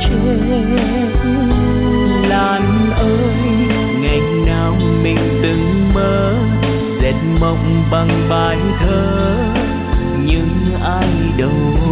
chết. Lan ơi, ngày nào mình từng mơ dệt mộng bằng bài thơ, nhưng ai đâu